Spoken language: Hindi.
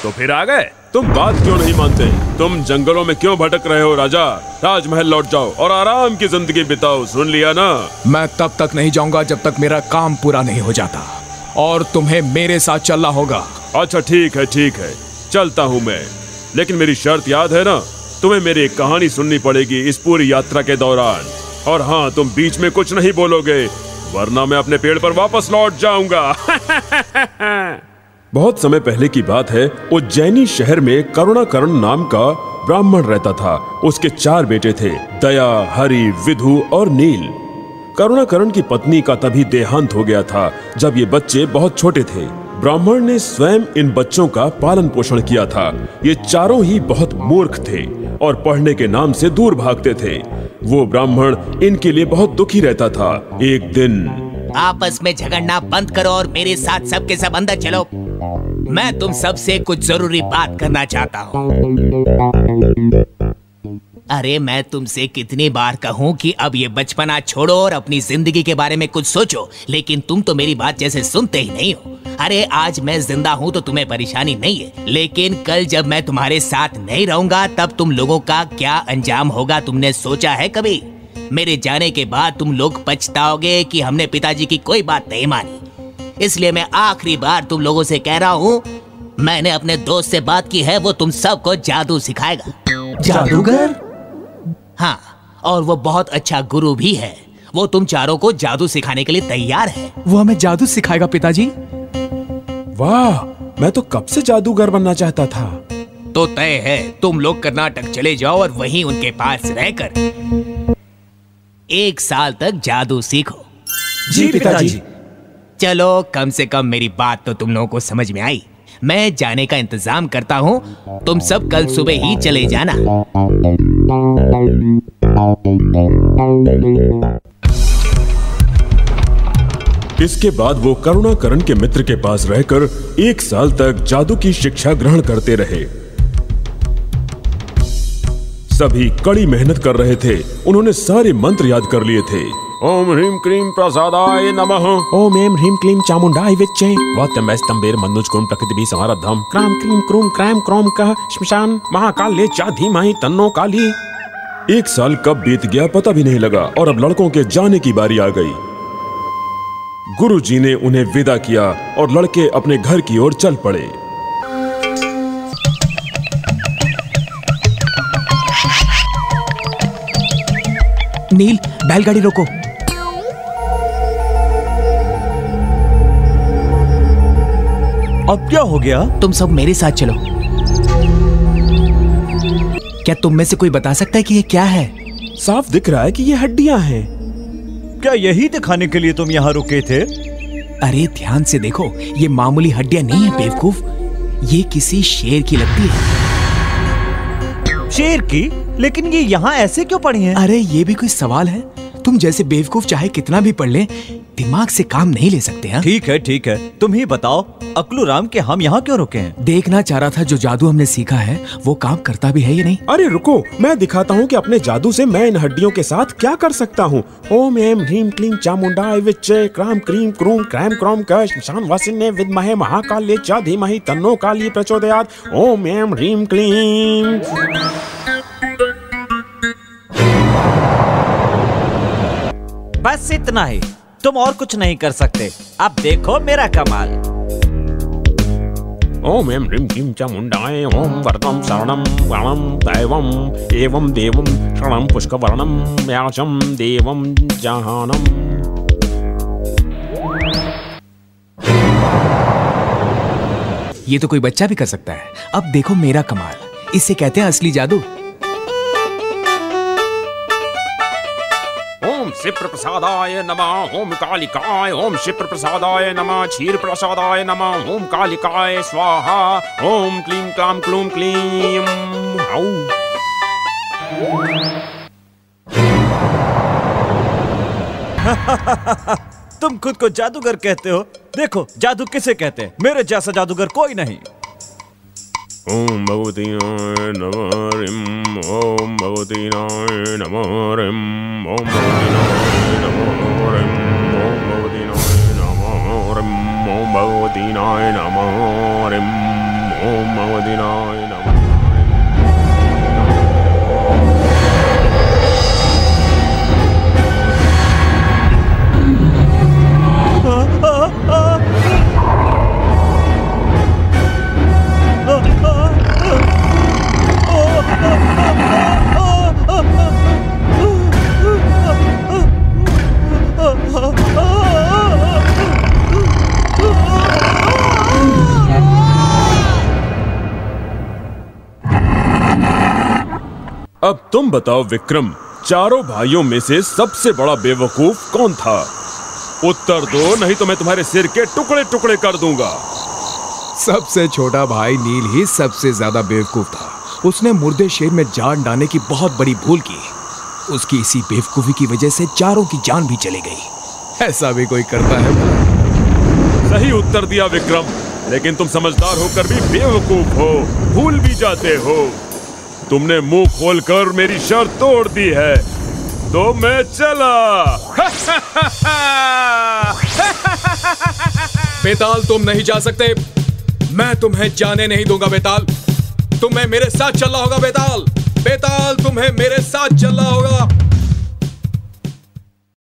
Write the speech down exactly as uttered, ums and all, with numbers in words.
तो फिर आ गए। तुम बात क्यों नहीं मानते? तुम जंगलों में क्यों भटक रहे हो राजा? राजमहल लौट जाओ और आराम की जिंदगी बिताओ, सुन लिया ना? मैं तब तक नहीं जाऊंगा जब तक मेरा काम पूरा नहीं हो जाता, और तुम्हें मेरे साथ चलना होगा। अच्छा ठीक है ठीक है, चलता हूँ मैं, लेकिन मेरी शर्त याद है ना? तुम्हें मेरी एक कहानी सुननी पड़ेगी इस पूरी यात्रा के दौरान। और हाँ, तुम बीच में कुछ नहीं बोलोगे, वरना मैं अपने पेड़ पर वापस लौट जाऊंगा। बहुत समय पहले की बात है, उज्जैनी शहर में करुणाकरण नाम का ब्राह्मण रहता था। उसके चार बेटे थे, दया, हरि, विधु और नील। करुणाकरण की पत्नी का तभी देहांत हो गया था जब ये बच्चे बहुत छोटे थे। ब्राह्मण ने स्वयं इन बच्चों का पालन पोषण किया था। ये चारों ही बहुत मूर्ख थे और पढ़ने के नाम से दूर भागते थे। वो ब्राह्मण इनके लिए बहुत दुखी रहता था। एक दिन, आपस में झगड़ना बंद करो और मेरे साथ सब के सब अंदर चलो। मैं तुम सबसे कुछ जरूरी बात करना चाहता हूँ। अरे मैं तुमसे कितनी बार कहूँ कि अब ये बचपना छोड़ो और अपनी जिंदगी के बारे में कुछ सोचो, लेकिन तुम तो मेरी बात जैसे सुनते ही नहीं हो। अरे आज मैं जिंदा हूँ तो तुम्हें परेशानी नहीं है, लेकिन कल जब मैं तुम्हारे साथ नहीं रहूंगा तब तुम लोगों का क्या अंजाम होगा, तुमने सोचा है कभी? मेरे जाने के बाद तुम लोग पछताओगे कि हमने पिताजी की कोई बात नहीं मानी। इसलिए मैं आखिरी बार तुम लोगों से कह रहा हूँ, मैंने अपने दोस्त से बात की है, वो तुम सबको जादू सिखाएगा। जादूगर? हाँ, और वो बहुत अच्छा गुरु भी है। वो तुम चारों को जादू सिखाने के लिए तैयार है। वो हमें जादू सिखाएगा पिताजी? वाह, मैं तो कब से जादूगर बनना चाहता था। तो तय है, तुम लोग कर्नाटक चले जाओ और वहीं उनके पास रहकर एक साल तक जादू सीखो। जी पिताजी। चलो, कम से कम मेरी बात तो तुम लोगों को समझ में आई। मैं जाने का इंतजाम करता हूँ, तुम सब कल सुबह ही चले जाना। इसके बाद वो करुणाकरण के मित्र के पास रहकर एक साल तक जादू की शिक्षा ग्रहण करते रहे। सभी कड़ी मेहनत कर रहे थे। उन्होंने सारे मंत्र याद कर लिए थे। ओम ह्रीम क्लीम प्रसादाय नमः। ओम एम ह्रीम क्लीम चामुंडाय विच्चे। वात्यम्बैस्तंबेर मनुजकुं प्रकृतिभिः समारब्धम्। क्राम क्लीम क्रूम क्रैम क्रोम कः श्मशान महाकाल्ये च धीमहि तन्नो काली। एक साल कब बीत गया पता भी नहीं लगा और अब लड़कों के जाने की बारी आ गई। गुरुजी ने उन्हें विदा किया और लड़के अपने घर की ओर चल पड़े। नील, बैलगाड़ी रोको। अब क्या हो गया? तुम सब मेरे साथ चलो। क्या तुम में से कोई बता सकता है कि ये क्या है? साफ दिख रहा है कि ये हड्डियां हैं। क्या यही दिखाने के लिए तुम यहाँ रुके थे? अरे ध्यान से देखो, ये मामूली हड्डियां नहीं है बेवकूफ, ये किसी शेर की लगती है। शेर की? लेकिन ये यहाँ ऐसे क्यों पड़ी हैं? अरे ये भी कोई सवाल है? तुम जैसे बेवकूफ चाहे कितना भी पढ़ ले, दिमाग से काम नहीं ले सकते हैं। ठीक है ठीक है, तुम ही बताओ अकलू राम के हम यहाँ क्यों रुके हैं? देखना चाह रहा था जो जादू हमने सीखा है वो काम करता भी है या नहीं। अरे रुको, मैं दिखाता हूँ कि अपने जादू से मैं इन हड्डियों के साथ क्या कर सकता हूँ। ओम एम ह्रीम क्लीम चामुंडाय विच्चे क्राम क्रीम क्रूम क्रैम क्रोम कः श्मशान वासिन्ये विद्महे महाकाल्ये च धीमहि तन्नो काली प्रचोदयात्। ओम एम ह्रीम क्लीम। बस इतना ही, तुम और कुछ नहीं कर सकते। अब देखो मेरा कमाल। ओम एम ह्रीम क्लीम चामुंडाय ओम वरदं शरणं वरणं दैवं एवं देवं शरणं पुष्कवर्णं व्यासं देवं जहानम्। ये तो कोई बच्चा भी कर सकता है। अब देखो मेरा कमाल, इससे कहते हैं असली जादू। ओम शिप्र प्रसादाय नमः। ओम कालिकाय। ओम शिप्र प्रसादाय नमः। क्षीर प्रसादाय नमः। ओम कालिकाय स्वाहा। ओम क्लीम क्लाम क्लूम क्लीम। तुम खुद को जादूगर कहते हो, देखो जादू किसे कहते हैं। मेरे जैसा जादूगर कोई नहीं। ओम भगवती नमः रिम। ओम भगवती नमः रिम। ओम भगवती नमः रिम। ओम भगवती नमः रिम। ओम भगवती नमः रिम। ओम नमोदिनाय नमः। अब तुम बताओ विक्रम, चारों भाइयों में से सबसे बड़ा बेवकूफ कौन था? उत्तर दो, नहीं तो मैं तुम्हारे सिर के टुकड़े टुकड़े कर दूंगा। सबसे छोटा भाई नील ही सबसे ज्यादा बेवकूफ था। उसने मुर्दे शेर में जान डालने की बहुत बड़ी भूल की। उसकी इसी बेवकूफी की वजह से चारों की जान भी चली गई। ऐसा भी कोई करता है? सही उत्तर दिया विक्रम, लेकिन तुम समझदार होकर भी बेवकूफ हो, भूल भी जाते हो। तुमने मुंह खोलकर मेरी शर्त तोड़ दी है, तो मैं चला। बेताल, तुम नहीं जा सकते। मैं तुम्हें जाने नहीं दूंगा बेताल। तुम्हें मेरे साथ चलना होगा बेताल। बेताल, तुम्हें मेरे साथ चलना होगा।